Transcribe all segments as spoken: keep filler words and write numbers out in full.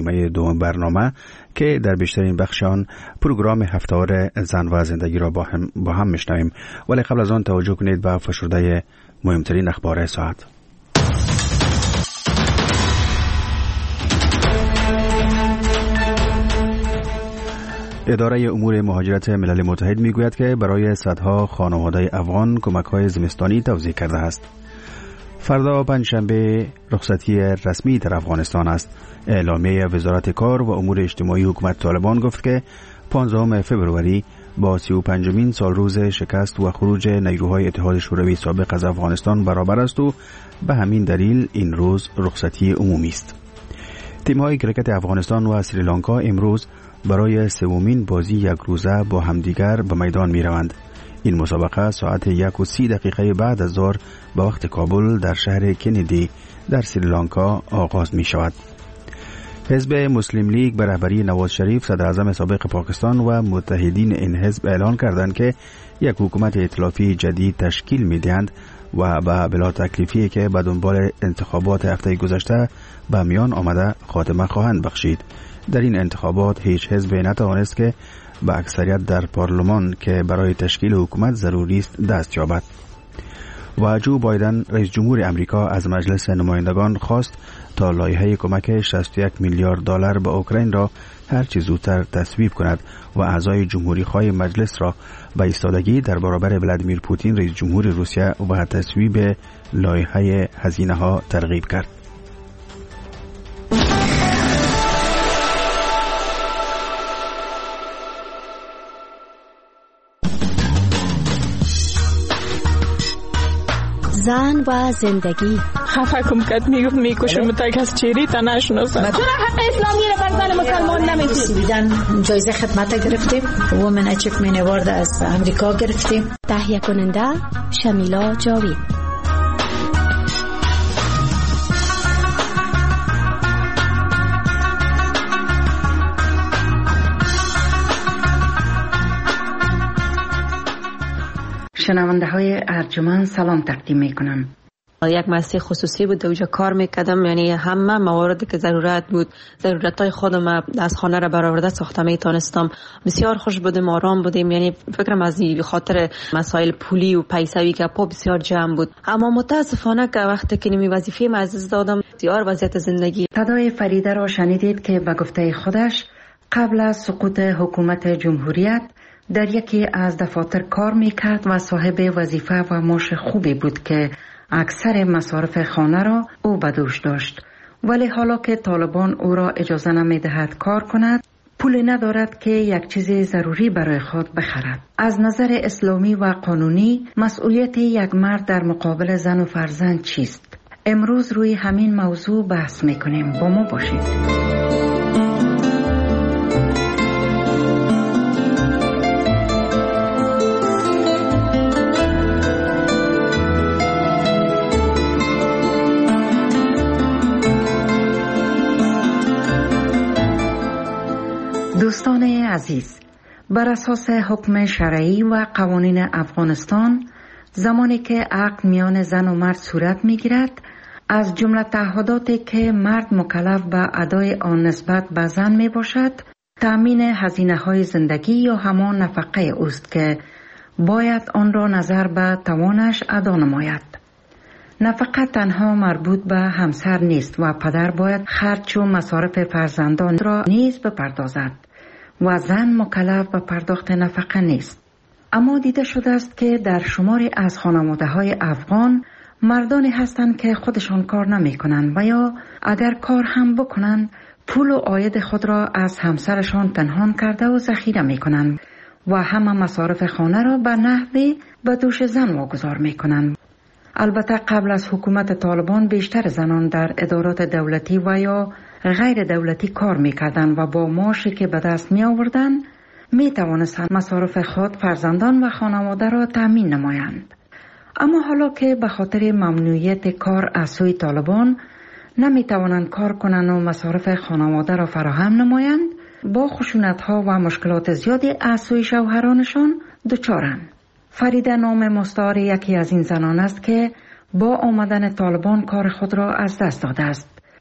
نیمه دوم برنامه که در بیشترین بخش آن پروگرام هفته‌وار زن و زندگی را با هم با هم میشنویم. ولی قبل از آن توجه کنید به فشرده مهمترین اخبار ساعت. اداره امور مهاجرت ملل متحد میگوید که برای صدها خانواده افغان کمک‌های زمستانی توزیع کرده است. فردا پنجشنبه رخصتی رسمی در افغانستان است. اعلامیه وزارت کار و امور اجتماعی حکومت طالبان گفت که پانزدهم فوریه با سی و پنجمین سال روز شکست و خروج نیروهای اتحاد شوروی سابق از افغانستان برابر است و به همین دلیل این روز رخصتی عمومی است. تیم‌های کرکت افغانستان و سریلانکا امروز برای سومین بازی یک روزه با همدیگر به میدان می روند. این مسابقه ساعت یک و سی دقیقه بعد از ظهر به وقت کابل در شهر کندی در سریلانکا آغاز می شود. حزب مسلم لیگ به رهبری نواز شریف صدر اعظم سابق پاکستان و متحدین این حزب اعلان کردند که یک حکومت ائتلافی جدید تشکیل می دهند و به بلا تکلیفی که به دنبال انتخابات هفته گذشته به میان آمده خاتمه خواهند بخشید. در این انتخابات هیچ حزب نتوانست که به اکثریت در پارلمان که برای تشکیل حکومت ضروری است دست یابد. و جو بایدن رئیس جمهور امریکا از مجلس نمایندگان خواست تا لایحه کمک شصت و یک میلیارد دلار به اوکراین را هر چه زودتر تصویب کند و اعضای جمهوری خواه مجلس را به ایستادگی در برابر ولادیمیر پوتین رئیس جمهور روسیه و تصویب لایحه هزینه ها ترغیب کرد. زن و زندگی. خفه کم کد میگفت میکشم تک از چیری تا نشناسم. چرا حق اسلامی رو بر زن مسلمان نمیدید؟ بیدن جایزه خدمت گرفتیم. وومن اچیومنت اوارد از امریکا گرفتیم. تهیه کننده شمیلا جاوید. شنونده های ارجمند سلام تقدیم می کنم. یک مؤسسه خصوصی بود اونجا کار میکردم، یعنی همه مواردی که ضرورت بود ضرورتای خودم از خانه را برآورده ساخته میتونستم. بسیار خوش بودیم، آرام بودیم، یعنی فکرم از این خاطر مسائل پولی و پیسوی که پا بسیار جمع بود. اما متاسفانه که وقتی که نمی وظیفه ما از دادم بسیار وضعیت زندگی. صدای فریده را شنیدید که به گفته خودش قبل از سقوط حکومت جمهوریت در یکی از دفاتر کار میکرد و صاحب وظیفه و معاش خوبی بود که اکثر مصارف خانه را او به دوش داشت. ولی حالا که طالبان او را اجازه نمیدهد کار کند، پول ندارد که یک چیز ضروری برای خود بخرد. از نظر اسلامی و قانونی مسئولیت یک مرد در مقابل زن و فرزند چیست؟ امروز روی همین موضوع بحث میکنیم. با ما باشید. دوستان عزیز، بر اساس حکم شرعی و قوانین افغانستان زمانی که عقد میان زن و مرد صورت میگیرد، از جمله تعهداتی که مرد مکلف به ادای آن نسبت به زن می باشد تأمین هزینه های زندگی یا همان نفقه اوست که باید آن را نظر به توانش ادا نماید. نفقه تنها مربوط به همسر نیست و پدر باید خرج و مصارف فرزندان را نیز بپردازد و زن مکلف به پرداخت نفقه نیست. اما دیده شده است که در شماری از خانواده های افغان مردانی هستند که خودشان کار نمی کنند و یا اگر کار هم بکنند پول و عاید خود را از همسرشان پنهان کرده و ذخیره می کنند و همه مصارف خانه را به نحوی به دوش زن واگذار می کنند. البته قبل از حکومت طالبان بیشتر زنان در ادارات دولتی و یا غیر دولتی کار می کردند و با معاشی که به دست می آوردند می توانستند مصارف خود، فرزندان و خانواده را تأمین نمایند. اما حالا که به خاطر ممنوعیت کار از سوی طالبان نمی توانند کار کنند و مصارف خانواده را فراهم نمایند، با خشونت‌ها و مشکلات زیادی از سوی شوهرانشان دچارند. فریده نام مستعار یکی از این زنان است که با آمدن طالبان کار خود را از دست داده است.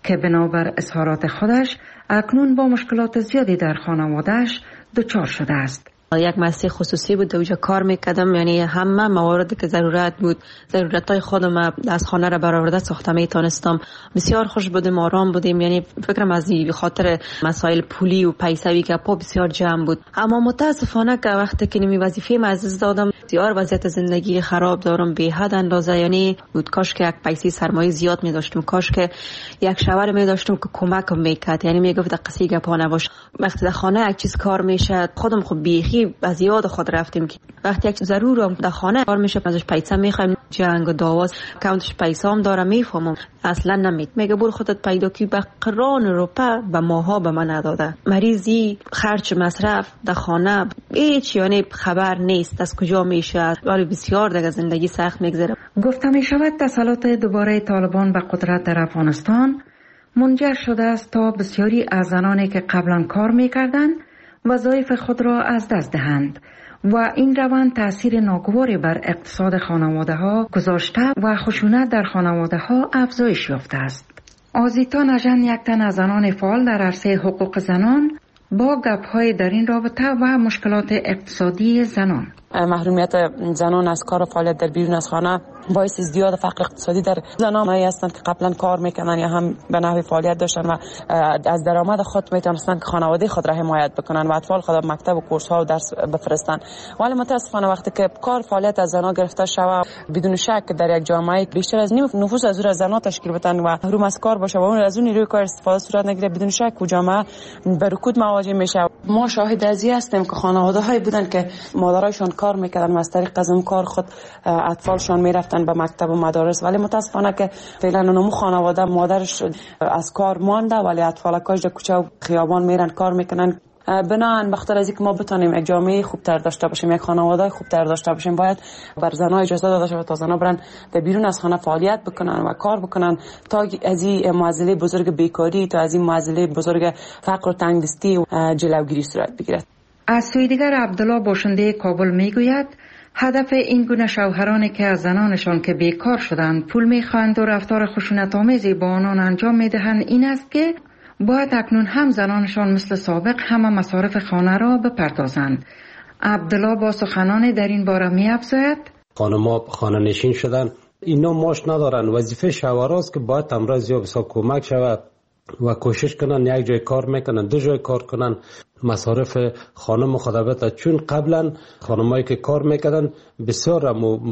که بنابر اظهارات خودش اکنون با مشکلات زیادی در خانوادهش دچار شده است. یک مؤسسه خصوصی بود، اونجا کار میکردم، یعنی همه مواردی که ضرورت بود، ضرورتای خودم از خانه را برآورده ساخته میتونستم. بسیار خوش بودیم، آرام بودیم، یعنی فکرم از این خاطر مسائل پولی و پیسوی که پا بسیار جمع بود. اما متاسفانه که وقتی که نمی وظیفه از دادم، بسیار وضعیت زندگی خراب دارم به حد اندازه، یعنی بود کاش که یک پیسه سرمایه زیاد می داشتم، کاش که یک شوهر می داشتم که کمکم میکرد، یعنی میگفت قصه گپا نباش، وقتی در خانه یک چیز کار میشه خودم خب بیخی از یاد خود رفتیم که وقتی یک ضرورم در خانه کار میشه ازش پیسه میخوایم، جنگ و دعوا، اکانتش پیسه هم داره، میفهمم اصلا نمید، میگه برو خودت پیدا کی، به قران روپا به ماها به من نداده، مریضی، خرج، مصرف در خانه هیچ، یعنی خبر نیست از کجا میشه، ولی بسیار دیگه زندگی سخت میگذره. گفته می شود تسلط دوباره طالبان به قدرت در افغانستان منجر شده است تا بسیاری از زنانی که قبلا کار میکردند وظایف خود را از دست دهند و این روند تأثیر ناگواری بر اقتصاد خانواده ها گذاشته و خشونت در خانواده ها افزایش یافته است. آزیتا نژن، یک تن از زنان فعال در عرصه حقوق زنان، با گپ‌های در این رابطه و مشکلات اقتصادی زنان. محرومیت زنان از کار و فعالیت در بیرون از خانه باعث ازدیاد فقر اقتصادی در زنانی هستند که قبلا کار میکنن یا هم به نحوی فعالیت داشتن و از درآمد خود میتونستن که خانواده خود را حمایت بکنن و اطفال خود مکتب و کورس ها و درس بفرستن. ولی متاسفانه وقتی که کار فعالیت از زنان گرفته شود، بدون شک در یک جامعه بیشتر از نیم نفوس از از زنان تشکیل بدن و محروم از کار باشه و اون از اون نیروی کار استفاده صورت نگیره، بدون شک و جامعه به رکود مواجه میشه. ما شاهد از این هستیم که خانواده هایی بودن که مادرایشان کار میکردن و از طریق از اون کار خود اطفالشان میرفتن به مکتب و مدارس، ولی متاسفانه که فعلا اونمو خانواده مادرش از کار مانده ولی اطفالکاش در کوچه و خیابان میرن کار میکنن. بنابراین بخاطر از اینکه ما بتونیم یک جامعه خوبتر داشته باشیم، یک خانواده خوبتر داشته باشیم، باید بر زنها اجازه داده شود تا زنها برن در بیرون از خانه فعالیت بکنن و کار بکنن تا از این معضله بزرگ بیکاری، تا از این معضله بزرگ فقر و تنگدستی جلوگیری صورت بگیرد. از سوی دیگر عبدالله باشنده کابل میگوید هدف این گونه شوهرانی که از زنانشان که بیکار شدند پول میخواهند و رفتار خشونت‌آمیزی با آنان انجام میدهند این است که باید اکنون هم زنانشان مثل سابق همه مصارف خانه را بپردازند. عبدالله با سخنان در این باره می‌افزاید خانم‌ها خانه نشین شدن، اینا ماش ندارن، وظیفه شوهراست که باید امروز یا بسیار کمک شود و کوشش کنن یک جای کار میکنن، دو جای کار کنن، مصارف خانم خدابت، چون قبلا خانمایی که کار میکردن بسیار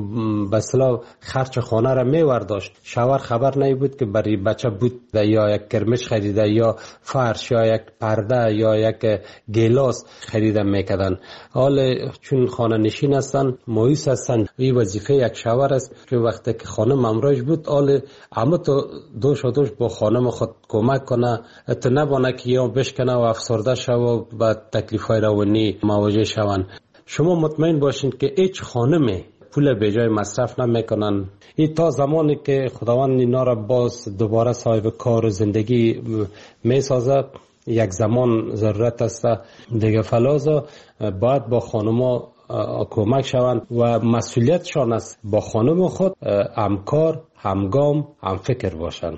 به اصطلاح خرج خانه را میورداشت، شوهر خبر نمی بود که برای بچه بود یا یک کرمش خریده یا فرش یا یک پرده یا یک گیلاس خریده میکردن. حال چون خانه نشین هستن، مایوس هستن، این وظیفه یک شوهر است که وقتی که خانم امراج بود حال اما تو دوش و دوش با خانم خود کمک کنه، تو نبانه که یا بشکنه و افسرده شو و با تکلیف های روانی مواجه شوند. شما مطمئن باشین که هیچ خانمی پول به جای مصرف نمیکنن. این تا زمانی که خداوند اینا را باز دوباره صاحب کار و زندگی میسازه، یک زمان ضرورت است دیگه فلازا باید با خانما کمک شوند و مسئولیتشان است با خانم خود همکار، همگام، هم فکر باشند.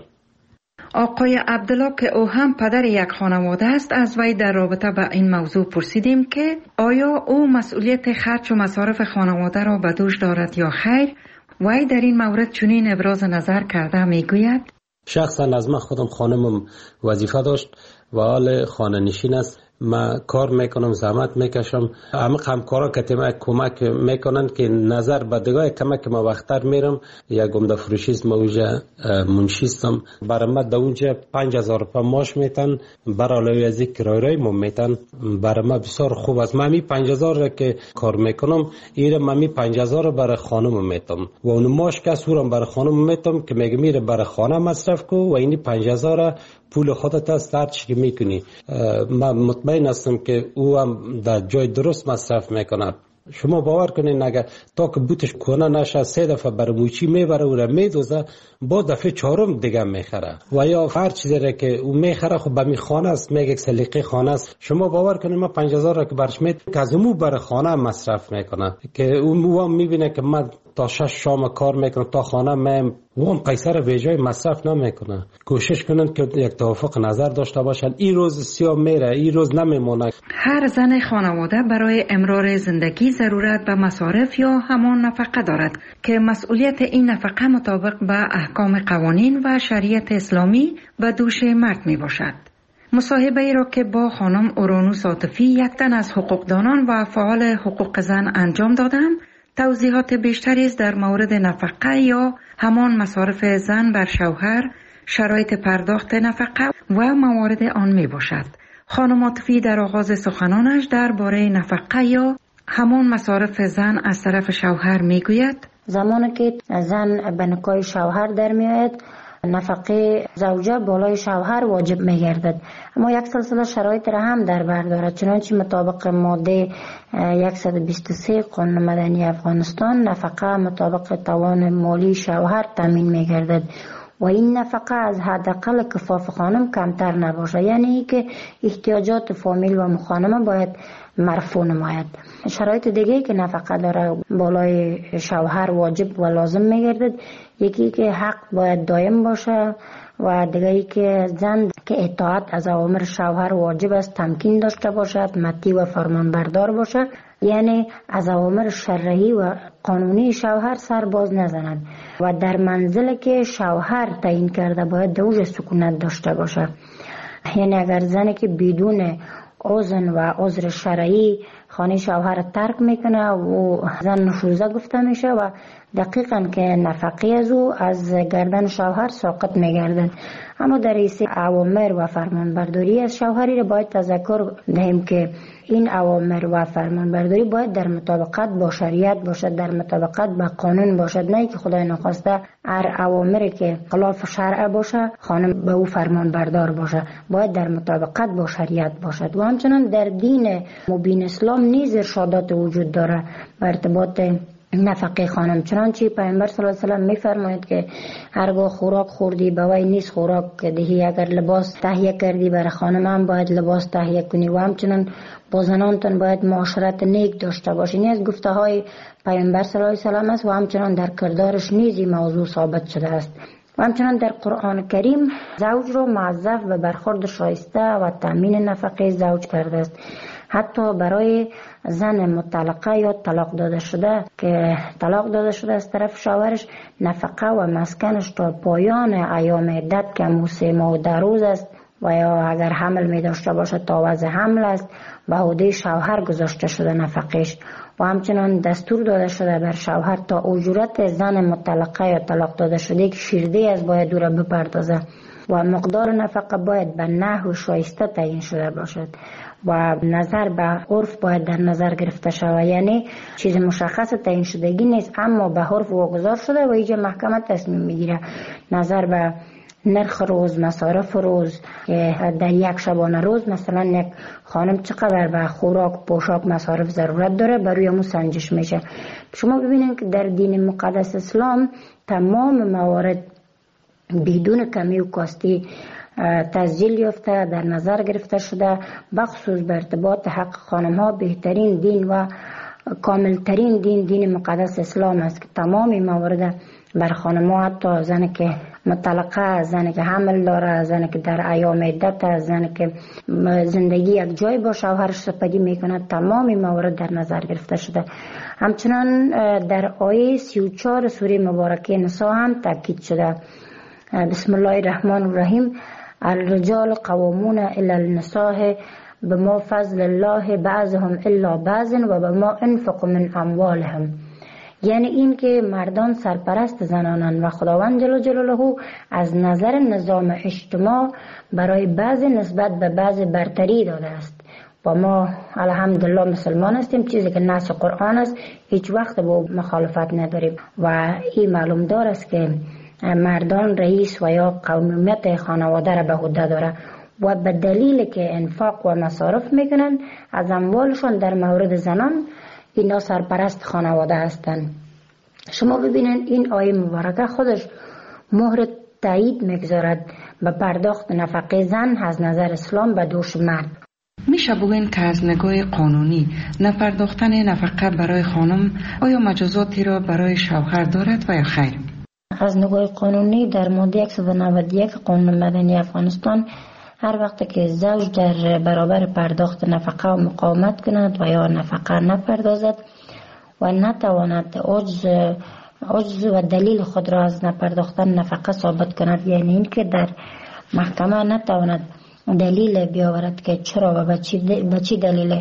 آقای عبدالله که او هم پدر یک خانواده است، از وی در رابطه با این موضوع پرسیدیم که آیا او مسئولیت خرج و مصارف خانواده را به دوش دارد یا خیر. وی در این مورد چنین ابراز نظر کرده، میگوید شخصا از من خودم خانمم وظیفه داشت و حال خانه نشین است، من کار میکنم، زحمت میکشم، همه همکارا که ما کمک میکنن که نظر به دیگه کمک ما وقتر میرم. یک گمده فروشیست موجه منشیستم، برای ما در اونجا پنج هزار روپا ماش میتن، برای علاوه از این کرایه ما میتن، برای ما بسیار خوب است. من می پنج هزار را که کار میکنم ایره من می پنج هزار برای خانم میتم و اون ماش که سورم برای خانم میتم که میگه میره برای خانه مصرف کو و اینی پنج هزار پول خودت است هر چی میکنی. من مطمئن هستم که او هم در جای درست مصرف میکنه. شما باور کنین اگر تا که بوتش کنه نشه سه دفعه برای موچی میبره و را میدوزه، با دفعه چهارم دیگه میخره و یا هر چیزی را که او میخره خب به می خانه است، میگه سلیقه خانه است. شما باور کنین ما پنج هزار را که برش میت که از مو برای خانه مصرف میکنه که او هم میبینه که من تا شش شام کار میکنم تا خانه میم و اون پیسه رو به جای مصرف نمیکنه. کوشش کنن که یک توافق نظر داشته باشن. این روز سیاه میره، این روز نمیمونه. هر زن خانواده برای امرار زندگی ضرورت به مصارف یا همان نفقه دارد که مسئولیت این نفقه مطابق به احکام قوانین و شریعت اسلامی به دوش مرد می باشد. مصاحبه ای را که با خانم اورانوس عاطفی، یک تن از حقوقدانان و فعال حقوق زن انجام دادم، توضیحات بیشتری در مورد نفقه یا همان مصارف زن بر شوهر، شرایط پرداخت نفقه و موارد آن می باشد. خانم عاطفی در آغاز سخنانش درباره نفقه یا همان مصارف زن از طرف شوهر می گوید: زمانی که زن به نکاح شوهر در می آید، نفقه زوجه بالای شوهر واجب می گردد، اما یک سلسله شرایط را هم در بر دارد. چنانچه مطابق ماده صد و بیست و سه قانون مدنی افغانستان، نفقه مطابق توان مالی شوهر تامین می گردد و این نفقه از حداقل کفاف خانم کمتر نباشه، یعنی که احتیاجات فامیل و مخانمه باید مرفوع نماید. شرایط دیگه که نفقه داره بالای شوهر واجب و لازم میگردد، یکی که حق باید دائم باشه و دیگه که زن که اطاعت از اوامر شوهر واجب است تمکین داشته باشد، مطیع و فرمان بردار باشه، یعنی از اوامر شرعی و قانونی شوهر سر باز نزند و در منزل که شوهر تعیین کرده باید دوج سکونت داشته باشه. یعنی اگر زنی که بدون اذن و عذر شرعی خانه شوهر ترک میکنه و زن نشوزه گفته میشه و دقیقاً که نفقه از او از گردن شوهر ساقط میگردن. اما در حیث اوامر و فرمانبرداری از شوهری را باید تذکر دهیم که این اوامر و فرمانبرداری باید در مطابقت با شریعت باشد، در مطابقت با قانون باشد، نه که خدای نخواسته هر اوامری که خلاف شرع باشه خانم به او فرمانبردار باشه، باید در مطابقت با شریعت باشد. و همچنان در دین مبین اسلام نیز ارشادات وجود داره بر ارتباط نفقه خانم. چنانچه پیامبر صلی الله علیه و سلم میفرماید که هرگاه خوراک خوردی به وی نیست خوراک دهی، اگر لباس تهیه کردی برای خانم هم باید لباس تهیه کنی و همچنان با زنانتون باید معاشرت نیک داشته باشی. این از گفته های پیامبر صلی الله علیه و سلم است و همچنان در کردارش نیز موضوع ثابت شده است. و همچنان در قرآن کریم زوج رو موظف به برخورد شایسته و تامین نفقه زوج کرده است. حتی برای زن مطلقه یا طلاق داده شده که طلاق داده شده از طرف شوهرش، نفقه و مسکنش تا پایان ایام عدت که سه ماه و ده روز است و یا اگر حمل می داشته باشه تا وضع حمل است به عهده شوهر گذاشته شده نفقش. و همچنان دستور داده شده بر شوهر تا اجورت زن مطلقه یا طلاق داده شده که شیرده از باید او را بپردازه و مقدار نفقه باید به نحو شایسته تعیین شده باشد و نظر به عرف باید در نظر گرفته شود. یعنی چیز مشخص تعیین شدگی نیست، اما به عرف واگذار شده و اینجا محکمه تصمیم میگیره نظر به نرخ روز، مصارف روز که در یک شبانه روز مثلا یک خانم چقدر به خوراک، پوشاک، مصارف ضرورت داره بروی همون سنجش میشه. شما ببینید که در دین مقدس اسلام تمام موارد بدون کمی و کاستی تسجیل یافته در نظر گرفته شده، بخصوص به ارتباط حق خانم ها بهترین دین و کاملترین دین دین مقدس اسلام است که تمام موارد بر خانم ها، حتی زنی که مطلقه، زنی که حمل داره، زنی که در ایام عدت، زنی که زندگی یک جای با شوهرش سپری میکنه، تمام موارد در نظر گرفته شده. همچنان در آیه سی و چهار سوره مبارکه نساء هم تاکید شده: بسم الله الرحمن الرحیم الرجال قوامون الی النساء بما فضل الله بعضهم الا بعض و بما انفقوا من اموالهم. یعنی این که مردان سرپرست زنانند و خداوند جل جلاله از نظر نظام اجتماع برای بعض نسبت به بعض برتری داده است و ما الحمدلله مسلمان هستیم، چیزی که نص قرآن است هیچ وقت با مخالفت نداریم و این معلوم دار است که مردان رئیس و یا قومیت خانواده را به عهده داره و به دلیل که انفاق و مصارف میکنن از اموالشون در مورد زنان اینا سرپرست خانواده هستند. شما ببینید این آیه مبارکه خودش مهر تایید میگذارد به پرداخت نفقه زن از نظر اسلام به دوش مرد. میشه بگوین که از نگاه قانونی نپرداختن نفقه برای خانم آیا مجازاتی را برای شوهر دارد و یا خیر؟ از نگاه قانونی در ماده صد و نود و یک قانون مدنی افغانستان هر وقت که زوج در برابر پرداخت نفقه و مقاومت کند و یا نفقه نپردازد و نتواند عجز عجز و دلیل خود را از نپرداختن نفقه ثابت کند، یعنی اینکه در محکمه نتواند دلیل بیاورد که چرا و به چی دلیل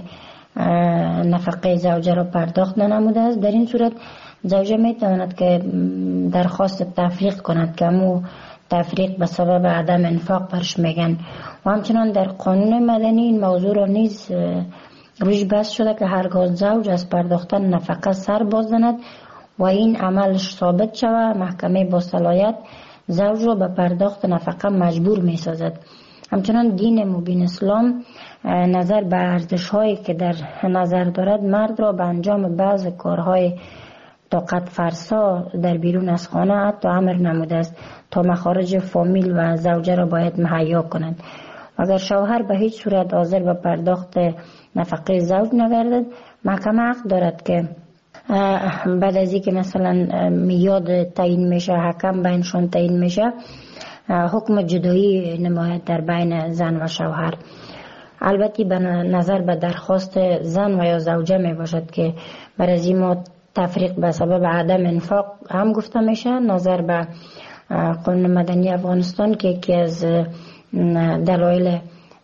نفقه زوجه را پرداخت ننموده است، در این صورت زوجه می تواند که درخواست تفریق کند که همو تفریق به سبب عدم انفاق برش میگن. و همچنان در قانون مدنی این موضوع را نیز روش بحث شده که هرگاه زوج از پرداختن نفقه سر باز زند و این عملش ثابت شود، محکمه با صلاحیت زوج را به پرداخت نفقه مجبور می سازد. همچنان دین مبین اسلام نظر به ارزش هایی که در نظر دارد مرد را به انجام بعض کارهای طاقت فرسا در بیرون از خانه حتی امر نموده است تا مخارج فامیل و زوجه را باید مهیا کنند. اگر شوهر به هیچ صورت حاضر به پرداخت نفقه زوج نگردد، محکمه حق دارد که بعد از اینکه مثلا میاد تعیین میشه، حکم بینشون تعیین میشه، حکم جدایی نماید در بین زن و شوهر. البته به نظر به درخواست زن و یا زوجه می باشد که برای ما تفریق به سبب عدم انفاق هم گفته میشه. نظر به قانون مدنی افغانستان که یکی از دلایل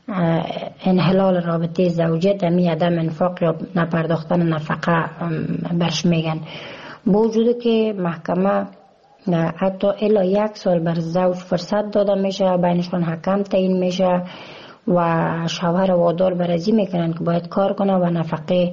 انحلال رابطه زوجیت همی عدم انفاق یا نپرداختن نفقه برش میگن. با وجود که محکمه حتی الا یک سال بر زوج فرصت داده میشه، بینشون حکم تعیین میشه و شوهر وادار برازی میکنن که باید کار کنه و نفقه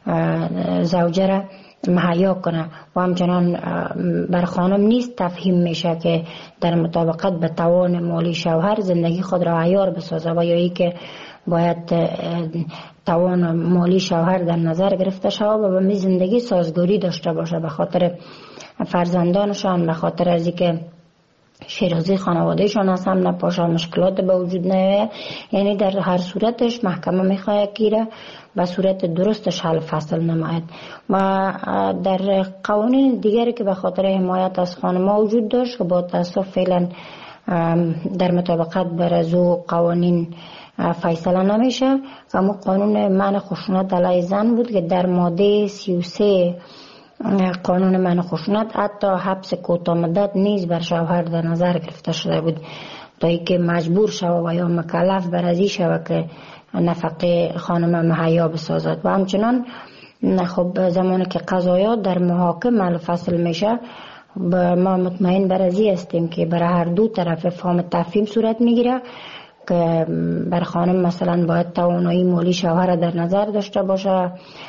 زوجه را مهیا کنه و همچنان بر خانم نیست تفهیم میشه که در مطابقت به توان مالی شوهر زندگی خود را عیار بسازه و یا ای که باید توان مالی شوهر در نظر گرفته شود و به می زندگی سازگاری داشته باشه به خاطر فرزندانشان، به خاطر از اینکه شیرازی خانوادهشان از هم نپاشه، مشکلات به وجود نیاید. یعنی در هر صورتش محکمه میخواد که به صورت درستش حل فصل نماید. و در قوانین دیگری که به خاطر حمایت از خانم‌ها وجود داشت که با تاسف فعلا در مطابقت بر از قوانین فیصله نمیشه، اما قانون منع خشونت علیه زن بود که در ماده سی و سه قانون منع خشونت حتی حبس کوتاه مدت نیز بر شوهر در نظر گرفته شده بود تا اینکه مجبور شود و یا مکلف بر ازی شود که نفقه خانم مهیا بسازد. و همچنان خب زمانی که قضایات در محاکمه فصل میشه، ما مطمئن بر ازی هستیم که برای هر دو طرف فهم تفهیم صورت میگیره که بر خانم مثلا باید توانایی مالی شوهر در نظر داشته باشه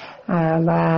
و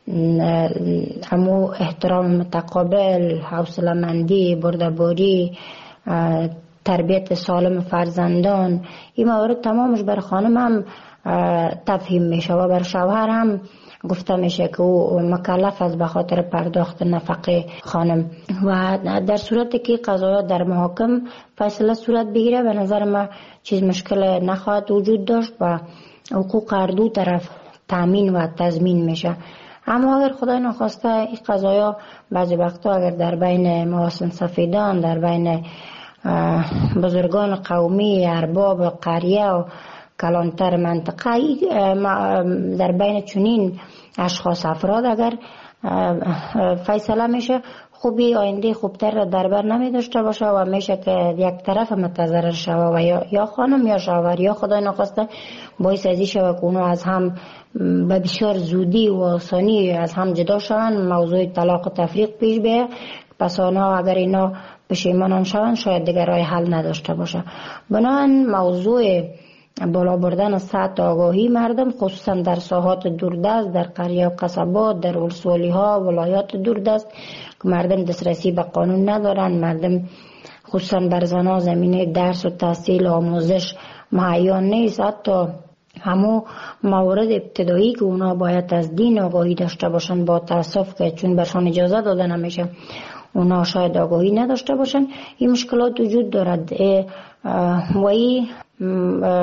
همو احترام متقابل، حوصله مندی، بردباری، تربیت سالم فرزندان، این موارد تمامش بر خانم هم تفهیم میشه و بر شوهر هم گفته میشه که او مکلف است به خاطر پرداخت نفقه خانم. و در صورتی که قضایا در محاکم فیصله صورت بگیره به نظر ما چیز مشکل نخواهد وجود داشت و حقوق هر دو طرف تامین و تضمین میشه. اما اگر خدای نخواسته این قضایا بعضی وقتا اگر در بین محاسن سفیدان، در بین بزرگان قومی، ارباب قریه و کلانتر منطقه، در بین چنین اشخاص افراد اگر فیصله میشه، خوبی آینده خوبتر را در بر نمی داشته باشه و میشه که یک طرف متضرر شوه و یا, یا خانم یا شوهر یا خدای نخواسته باعث ازی شوه که اونو از هم به بسیار زودی و آسانی از هم جدا شوند، موضوع طلاق و تفریق پیش بیه. پس آنها اگر اینا پشیمانان شوند شاید دیگر راه حل نداشته باشه. بنابراین موضوع بالا بردن سطح آگاهی مردم خصوصا در ساحات دوردست، در قریه و قصبات، در ولسوالی ها، ولایات دوردست که مردم دسترسی به قانون ندارن، مردم خصوصا بر زنها زمینه درس و تحصیل و آموزش مهیا نیست. حتی همو موارد ابتدایی که اونا باید از دین آگاهی داشته باشن، با تاسف که چون برشان اجازه داده نمیشه اونا شاید آگاهی نداشته باشن، این مشکلات وجود دارد و این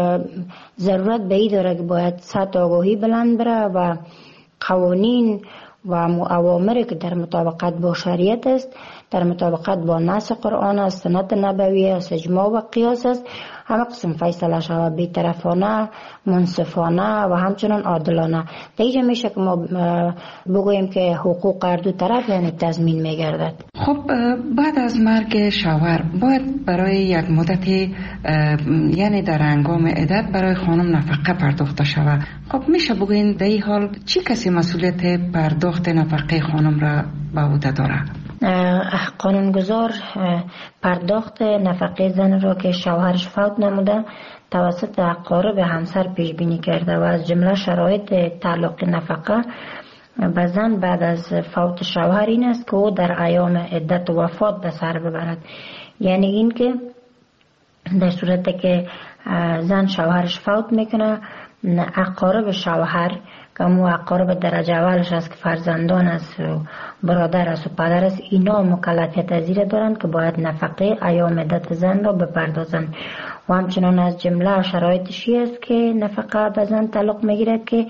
ضرورت به این داره که باید سطح آگاهی بلند بره و قوانین و اوامری که در مطابقت با شریعت است، در مطابقت با نص قرآن است، سنت نبوی است، اجماع و قیاس است، همه قسم فیصله شود، بی‌طرفانه، منصفانه و همچنان عادلانه. دیگه میشه که ما بگوییم که حقوق هر دو طرف یعنی تضمین میگردد. خب بعد از مرگ شوهر باید برای یک مدت یعنی در هنگام عدت برای خانم نفقه پرداخته شود. خب میشه بگوین در این حال چی کسی مسئولیت پرداخت نفقه خانم را به عهده داره؟ قانونگذار پرداخت نفقه زن را که شوهرش فوت نموده توسط اقارب همسر پیش بینی کرده و از جمله شرایط تعلق نفقه به زن بعد از فوت شوهر این است که او در ایام عدت و وفات به سر ببرد. یعنی این که در صورتی که زن شوهرش فوت میکنه، اقارب شوهر که مو اقارب درجه اولش است که فرزندان است و برادر است و پدر است، اینا مکلفیت پذیر دارند که باید نفقه ایام عدت زن را بپردازند. و همچنان از جمله شرایطشی است که نفقه به زن تعلق میگیرد که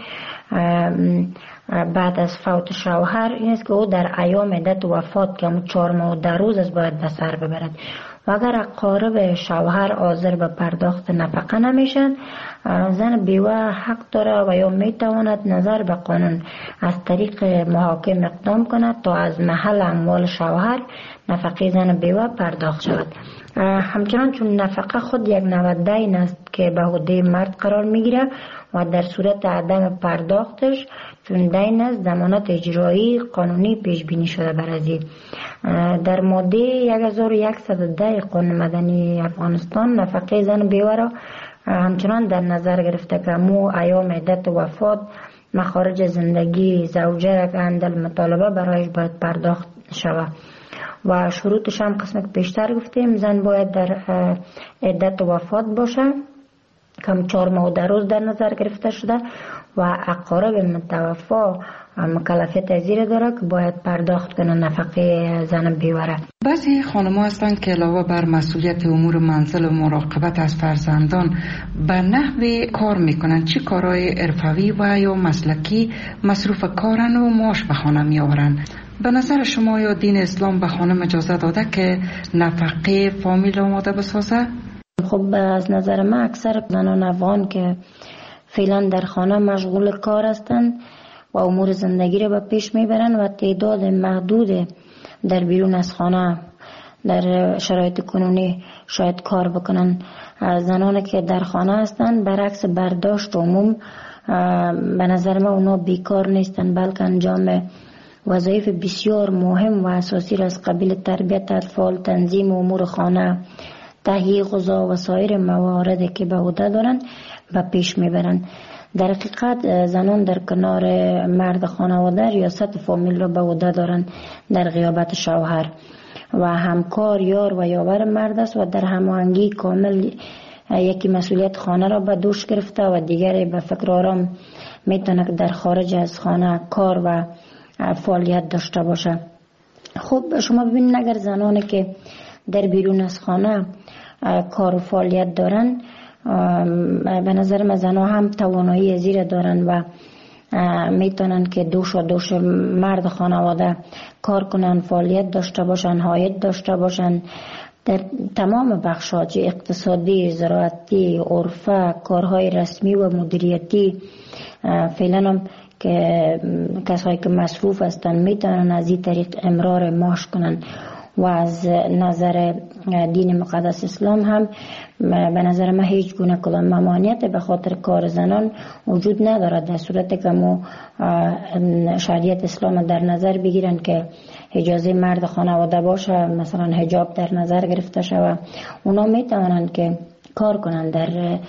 بعد از فوت شوهر این است که او در ایام عدت و وفات که همون چهار ماه و ده روز است باید به سر ببرد. و اگر اقارب شوهر حاضر به پرداخت نفقه نمیشن، زن بیوه حق داره و یا میتواند نظر به قانون از طریق محاکم اقدام کند تا از محل اموال شوهر نفقه زن بیوه پرداخت شود. همچنان چون نفقه خود یک نوع دین است که به عهده مرد قرار میگیره و در صورت عدم پرداختش چون دین است ضمانت اجرایی قانونی پیش بینی شده بر ازی. در ماده هزار و صد و ده قانون مدنی افغانستان نفقه زن بیوه را همچنان در نظر گرفته که مو ایام عدت و وفات مخارج زندگی زوجه را که اندل مطالبه برایش باید پرداخت شود و شروطش هم قسمت پیشتر گفتیم. زن باید در عدت و وفات باشه کم چهار ماه و ده روز در نظر گرفته شده و اقارب متوفا مکلفیت پذیر داره که باید پرداخت کنه نفقه زن بیوه. بعضی خانم‌ها هستند که علاوه بر مسئولیت امور منزل و مراقبت از فرزندان به نحوی کار میکنن. چه کارهای حرفوی و یا مسلکی مصروف کارن و معاش به خانه میآورن؟ به نظر شما یا دین اسلام به خانم اجازه داده که نفقه فامیل آماده بسازه؟ خب از نظر من اکثر زنان افغان که فعلا در خانه مشغول کار هستند و امور زندگی را به پیش میبرند و تعداد محدود در بیرون از خانه در شرایط کنونی شاید کار بکنن. زنانی که در خانه هستند برعکس برداشت عموم به نظر من اونا بیکار نیستند، بلکه انجام وظایف بسیار مهم و اساسی را از قبیل تربیت اطفال، تنظیم امور خانه، تهیه غذا و سایر مواردی که به عهده دارند به پیش میبرند. در حقیقت زنان در کنار مرد خانواده ریاست فامیل را به عهده دارند در غیابت شوهر و همکار یار و یاور مرد است و در هماهنگی کامل یکی مسئولیت خانه را به دوش گرفته و دیگری به فکر آرام میتونه در خارج از خانه کار و فعالیت داشته باشه. خب شما ببینید اگر زنانی که در بیرون از خانه کار و فعالیت دارن، به نظر من زنها هم توانایی زیر دارن و میتونن که دوش و دوش مرد خانواده کار کنن، فعالیت داشته باشن، عاید داشته باشن در تمام بخش‌ها، چه اقتصادی، زراعتی، عرفه، کارهای رسمی و مدیریتی. فعلا هم که کسایی که مصروف هستن میتونن از این طریق امرار معاش کنن و از نظر دین مقدس اسلام هم به نظر من هیچ گونه کدام ممانعت به خاطر کار زنان وجود ندارد، در صورتی که ما شریعت اسلام در نظر بگیرن که اجازه مرد خانواده باشه، مثلا حجاب در نظر گرفته شود، اونا میتونن که کار کنن. در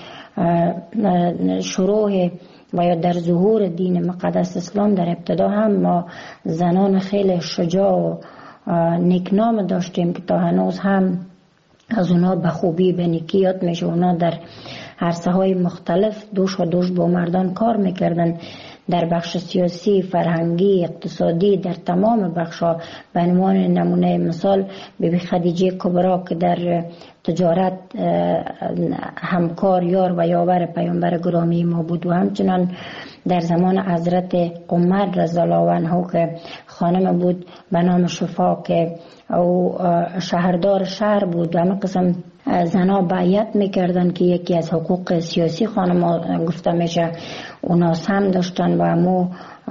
شروع و یا در ظهور دین مقدس اسلام در ابتدا هم ما زنان خیلی شجاع و نیکنام داشتیم که تا هنوز هم از اونا به خوبی به نیکی یاد میشه. اونا در عرصه های مختلف دوش و دوش با مردان کار میکردن، در بخش سیاسی، فرهنگی، اقتصادی، در تمام بخش‌ها. به عنوان نمونه مثال بیبی خدیجه کبرا که در تجارت همکار یار و یاور پیامبر گرامی ما بود و همچنان در زمان حضرت عمر رضی الله عنه که خانم بود به نام شفا که او شهردار شهر بود و همه قسم زنا بیعت میکردن که یکی از حقوق سیاسی خانم گفته میشه اونا هم داشتن و همو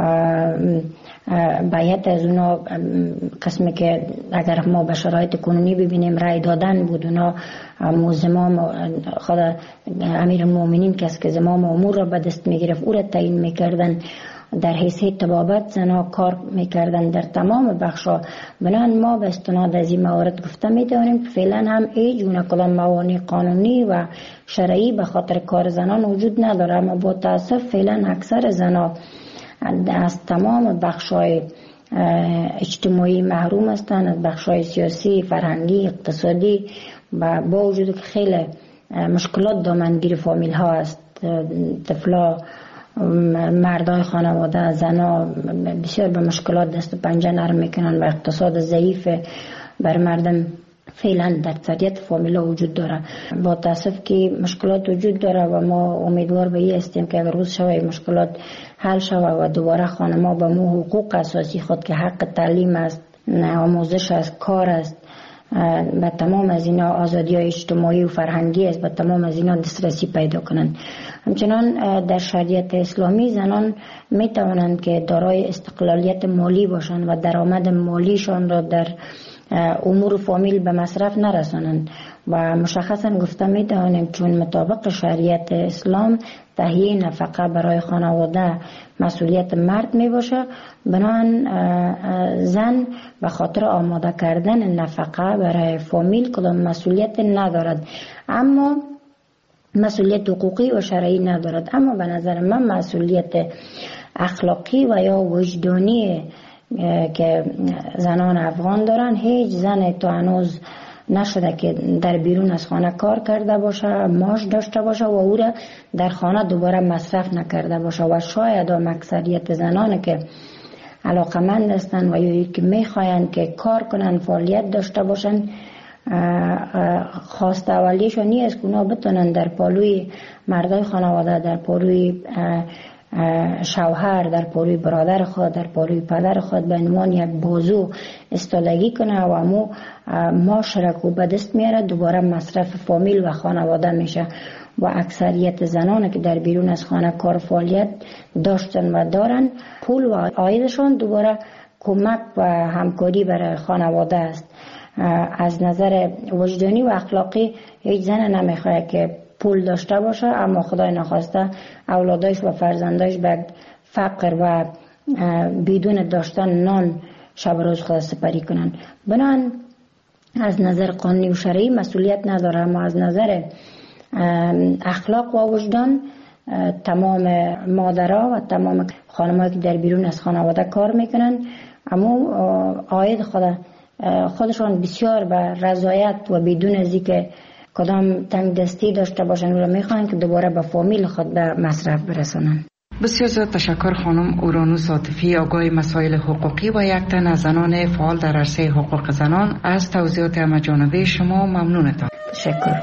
بیعت از اونا قسمی که اگر ما به شرایط کنونی ببینیم رای دادن بود. اونا همو زمام خود امیر المؤمنین کس که زمام امور را به دست میگرفت او را تعیین میکردن، در حیثیت طبابت زنا کار میکردن در تمام بخشا. بنان ما به استناد از این موارد گفته میتونیم که فعلا هم ای جونه کدام موانع قانونی و شرعی به خاطر کار زنان وجود نداره، اما با تاسف فعلا اکثر زنا از تمام بخشای اجتماعی محروم هستند، از بخشای سیاسی، فرهنگی، اقتصادی، و با وجود که خیلی مشکلات دامنگیر فامیل ها است، طفلا، مردای خانواده، زنا بسیار به مشکلات دست و پنجه نرم میکنن و اقتصاد ضعیف بر مردم فعلا در اکثریت فامیلا وجود داره. با تاسف که مشکلات وجود داره و ما امیدوار به این هستیم که اگر روز شوه مشکلات حل شوه و دوباره خانما به مو حقوق اساسی خود که حق تعلیم است، آموزش است، کار است، به تمام از اینا آزادی های اجتماعی و فرهنگی است، به تمام از اینا دسترسی پیدا کنند. همچنان در شریعت اسلامی زنان می توانند که دارای استقلالیت مالی باشند و درآمد مالیشان را در امور فامیل به مصرف نرسانند و مشخصا گفته می توانیم چون مطابق شریعت اسلام تهیه نفقه برای خانواده مسئولیت مرد می باشه، بنابراین زن به خاطر آماده کردن نفقه برای فامیل کدام مسئولیت ندارد، اما مسئولیت حقوقی و شرعی ندارد. اما به نظر من مسئولیت اخلاقی و یا وجدانی که زنان افغان دارن، هیچ زن تا هنوز نشده که در بیرون از خانه کار کرده باشه، معاش داشته باشه و او را در خانه دوباره مصرف نکرده باشه. و شاید هم اکثریت زنان که علاقمند هستند و یا که میخواین که کار کنن، فعالیت داشته باشن، خواست اولیشون نیست که اونا بتونن در پالوی مردای خانواده، در پالوی شوهر، در پالوی برادر خود، در پالوی پدر خود به عنوان یک بازو استادگی کنه و امو معاشرت به دست میاره، دوباره مصرف فامیل و خانواده میشه. و اکثریت زنان که در بیرون از خانه کار فعالیت داشتن و دارن، پول و عایدشان دوباره کمک و همکاری برای خانواده است. از نظر وجدانی و اخلاقی هیچ زن نمیخواد که پول داشته باشه اما خدای نخواسته اولادایش و فرزندایش به فقر و بدون داشتن نان شب روز خود سپری کنن. بنان از نظر قانونی و شرعی مسئولیت نداره، اما از نظر اخلاق و وجدان تمام مادرها و تمام خانمایی که در بیرون از خانواده کار میکنن اما عاید خود خودشان بسیار به رضایت و بدون از اینکه کدام تنگ دستی داشته باشن و میخوان که دوباره به فامیل خود به مصرف برسانن. بسیار زیاد تشکر خانم اورانوس عاطفی، آگاه مسائل حقوقی و یک تن از زنان فعال در عرصه حقوق زنان. از توضیحات همه‌جانبه شما ممنونتم. تشکر.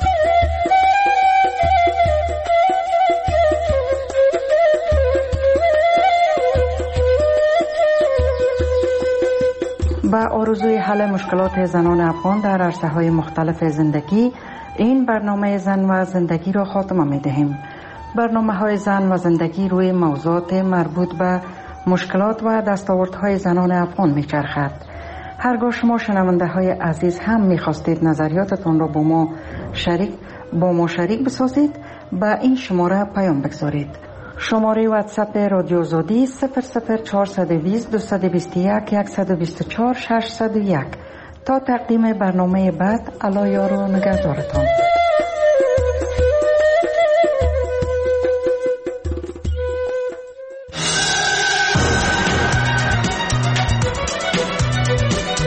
با آرزوی حل مشکلات زنان افغان در عرصه های مختلف زندگی، این برنامه زن و زندگی را خاتمه می دهیم. برنامه های زن و زندگی روی موضوعات مربوط به مشکلات و دستاوردهای زنان افغان می چرخد. هرگاه شما شنونده های عزیز هم می خواستید نظریاتتان را با ما شریک با ما شریک بسازید، به این شماره پیام بگذارید. شماره واتساپ رادیو آزادی صفر صفر چهار دو صفر دو دو یک یک دو چهار شش صفر یک. تا تقدیم برنامه بعد، الله یار و نگهدارتان.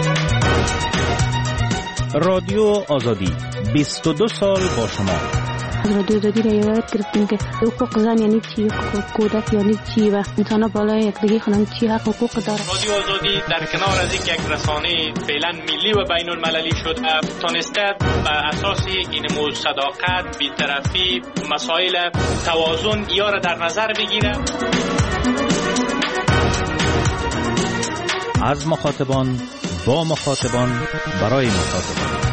رادیو آزادی بیست و دو سال با شما. از رادیو آزادی را یاد گرفتیم که حقوق زن یعنی چی، حقوق کودک یعنی چی و انسان بالای یکدیگه خانم چی حق حقوق داره. رادیو آزادی در کنار از اینکه یک رسانه فعلا ملی و بین المللی شد، تونسته بر اساس این مو صداقت، بی‌طرفی، مسائل توازن یا را در نظر بگیره. از مخاطبان با مخاطبان برای مخاطبان.